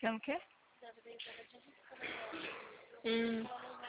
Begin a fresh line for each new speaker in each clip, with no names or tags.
Quer o quê? Hum.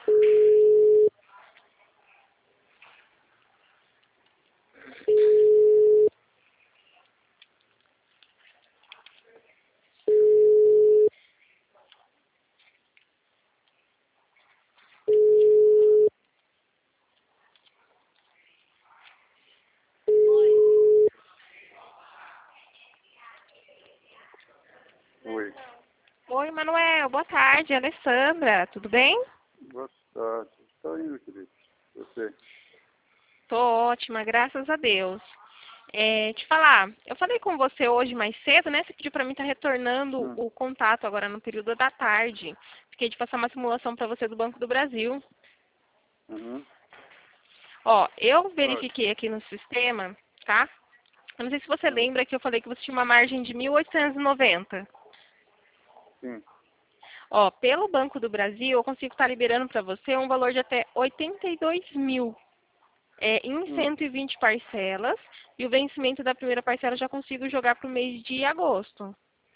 Oi.
Oi, Manuel. Boa tarde. Alessandra. Tudo bem?
Boa tarde. Está indo, querido. Você?
Tô ótima, graças a Deus. Te falar, eu falei com você hoje mais cedo, né? Você pediu para mim estar retornando o contato agora no período da tarde. Fiquei de passar uma simulação para você do Banco do Brasil.
Uhum.
Ó, eu
Pode.
verifiquei aqui no sistema, tá? Eu não sei se você lembra que eu falei que você tinha uma margem de 1.890.
Sim.
Ó, pelo Banco do Brasil, eu consigo estar liberando para você um valor de até 82 mil. Em 120 parcelas, e o vencimento da primeira parcela eu já consigo jogar para o mês de agosto.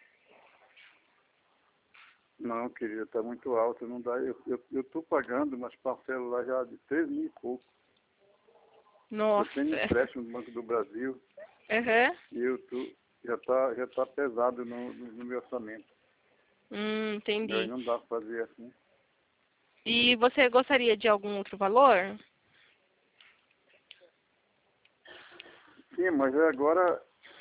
Não, querida, está muito alto. Não dá. Eu tô pagando umas parcelas lá já de 3 mil e pouco. Eu
Nossa.
tenho empréstimo do Banco do Brasil
Aham.
e já tá pesado no meu orçamento. E aí
Entendi.
não dá para fazer assim.
E você gostaria de algum outro valor?
Sim, mas agora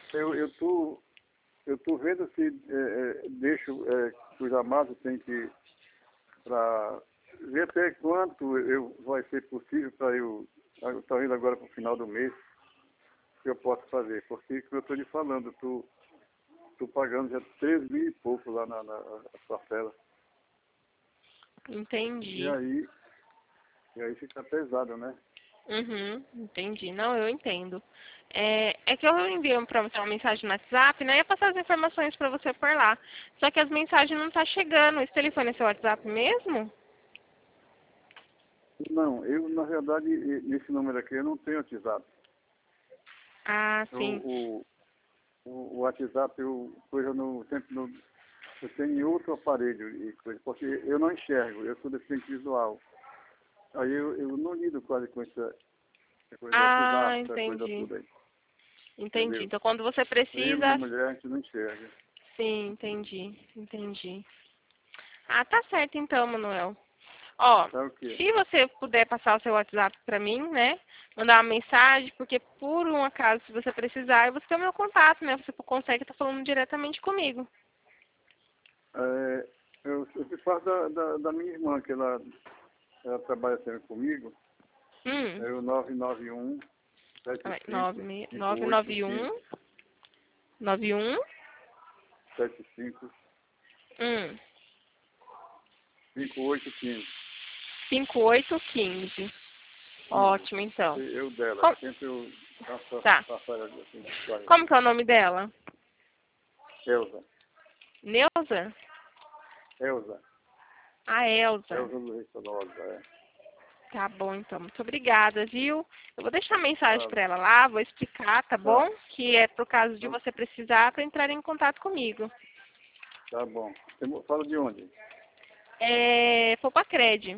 eu tô vendo se deixo que os amados têm que para ver até quanto vai ser possível para eu estou indo agora para o final do mês que eu posso fazer, porque como eu estou lhe falando, tô pagando já 3 mil e pouco lá na parcela. E
Entendi.
aí, e aí fica pesado, né?
Uhum, entendi. Não, eu entendo. É que eu envio para você uma mensagem no WhatsApp, né? Eu ia passar as informações para você por lá. Só que as mensagens não tá chegando. Esse telefone é seu WhatsApp mesmo?
Não, eu na verdade nesse número aqui eu não tenho WhatsApp.
Ah,
O,
sim.
o, o WhatsApp eu tenho em outro aparelho e coisa, porque eu não enxergo, eu sou deficiente visual. Aí eu não lido quase com essa coisa do
Ah,
WhatsApp, essa coisa
entendi.
toda aí,
Entendi.
entendeu?
Então, quando você
Eu e minha
precisa...
mulher, a gente não enxerga.
Sim, entendi. Entendi. Ah, tá certo então, Manuel. Ó,
Sabe o quê?
se você puder passar o seu WhatsApp pra mim, né? Mandar uma mensagem, porque por um acaso, se você precisar, você tem o meu contato, né? Você consegue estar falando diretamente comigo.
Eu fiz parte da minha irmã, que ela trabalha sempre comigo.
Hum.
É o 991
Ai,
75 5815
991 91
75
hum,
5815.
5815. Ótimo, então.
Eu dela.
Com-
Sempre eu
Tá.
faço ela assim, vai.
Como que é o nome dela?
Elza.
Neuza?
Elza.
A Elza.
Elza Luiz Sonosa,
Tá bom, então. Muito obrigada, viu? Eu vou deixar a mensagem
Tá,
para ela lá, vou explicar, tá
tá,
bom? Que é por caso de
tá,
você precisar para entrar em contato comigo.
tá bom. Você fala de onde?
Popacred.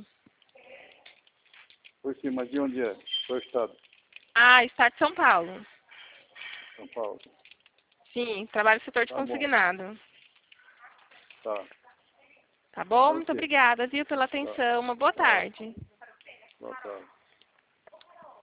Por cima, de onde é? Qual estado?
Ah, Estado de São Paulo.
São Paulo.
Sim, trabalho no setor de
Tá bom,
consignado.
tá.
Tá bom?
Tá
Muito
ok.
obrigada, viu, pela
Tá,
atenção. Uma boa
tá.
tarde.
Boa tarde.